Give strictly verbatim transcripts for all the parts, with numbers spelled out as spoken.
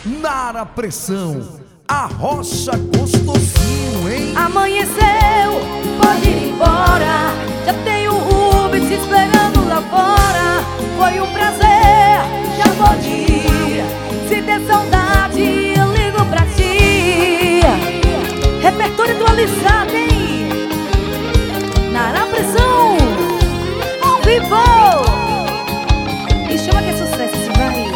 Nara Pressão, a rocha gostosinho, hein? Amanheceu, pode ir embora. Já tem o Uber te esperando lá fora. Foi um prazer, já pode ir. Se der saudade, eu ligo pra ti. Repertório atualizado, hein? Nara Pressão, ao vivo. E chama que é sucesso, se vai.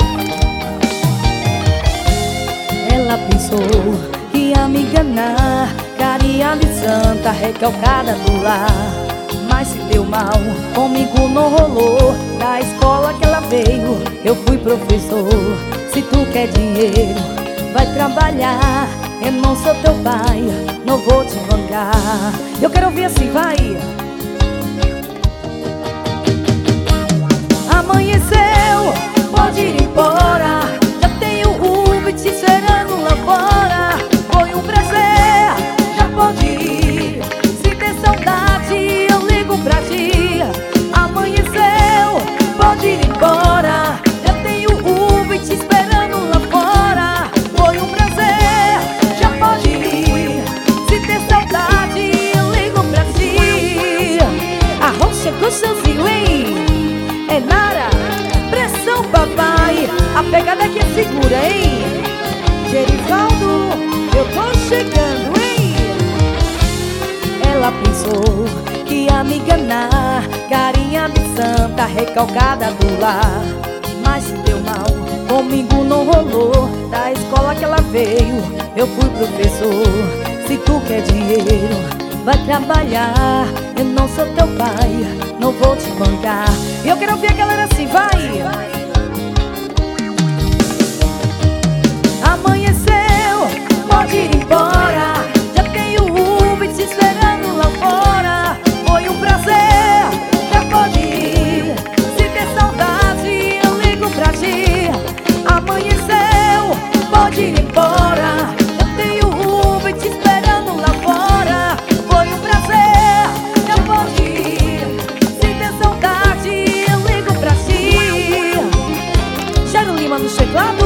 Ela pensou que ia me enganar, carinha de santa, recalcada do lar. Mas se deu mal, comigo não rolou. Da escola que ela veio, eu fui professor. Se tu quer dinheiro, vai trabalhar. Eu não sou teu pai, não vou te bancar. Eu quero ouvir assim, vai. Amanheceu, pode ir embora. Já tenho o Uber te esperando lá fora. Foi um prazer, já pode ir. Se der saudade, eu ligo pra ti. Amanheceu, pode ir embora. Já tenho o Uber te esperando lá fora. Foi um prazer, já pode ir. Se der saudade, eu ligo pra ti. A rocha gostosinho, hein? É Nara Pressão, papai. A pegada aqui é segura, hein? Gerivaldo, eu tô chegando, hein? Ela pensou que ia me enganar, carinha de santa, recalcada do lar. Mas se deu mal, comigo não rolou. Da escola que ela veio, eu fui professor. Se tu quer dinheiro, vai trabalhar. Eu não sou teu pai, não vou te bancar. Eu quero ouvir a galera assim, vai! Amanheceu, pode ir embora. Já tenho o Uber te esperando lá fora. Foi um prazer, já pode ir. Se der saudade, eu ligo pra ti. Amanheceu, pode ir embora. Já tenho o Uber te esperando lá fora. Foi um prazer, já pode ir. Se der saudade, eu ligo pra ti. Jairo Lima nos teclados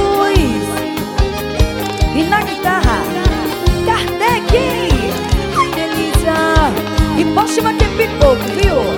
e na guitarra, Kardec. Que delícia! E pode chamar que é pipoco, viu?